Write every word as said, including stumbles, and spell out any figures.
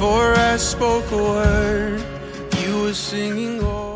Before I spoke a word, you were singing. Oh.